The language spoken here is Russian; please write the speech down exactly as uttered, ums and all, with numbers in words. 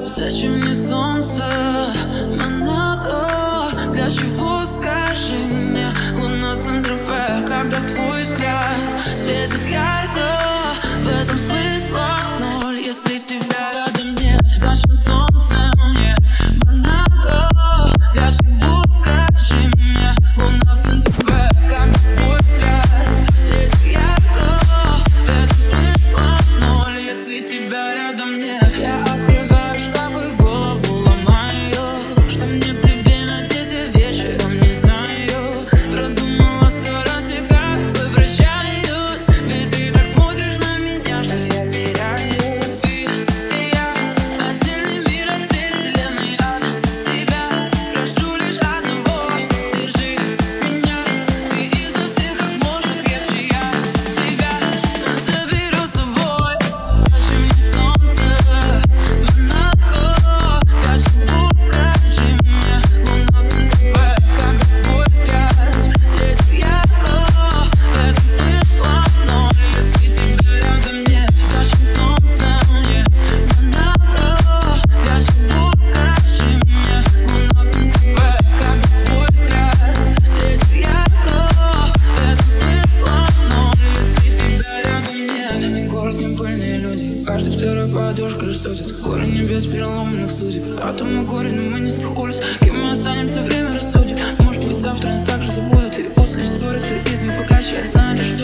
Зачем мне солнце, Монако? Для чего, скажи мне, луна Сен-Тропе? Когда твой взгляд светит ярко, в этом смысла ноль, если тебя рядом нет. Зачем солнце мне, Монако? Для чего, скажи мне, луна Сен-Тропе? Когда твой взгляд светит ярко, в этом смысла ноль, если тебя рядом нет. Я открываю шкафы, голову ломаю, что мне к тебе надеть, я вечером не знаю. Продумала сто раз, и как возвращаюсь, ведь ты так смотришь на меня, что я теряюсь. Ты и я, отдельный мир от всей вселенной, от тебя прошу лишь одного: держи меня, ты изо всех как можно крепче, я тебя заберу с собой. Зачем мне солнце, Монако? Для чего, скажи мне, луна Сен-Тропе? Когда твой взгляд светит ярко, в этом смысла ноль, если тебя рядом нет. Зачем солнце мне, Монако? Для чего, скажи мне, луна Сен-Тропе? Когда твой взгляд светит ярко, в этом смысла ноль, если тебя рядом нет. Ни город, ни пыльные люди, каждый второй подушка рассудит. Горе небес переломанных судеб, а то мы горе, но мы не схулись. Кем мы останемся, время рассудит. Может быть, завтра нас так же забудут, и услышь спорят, и изм покачивая, знали, что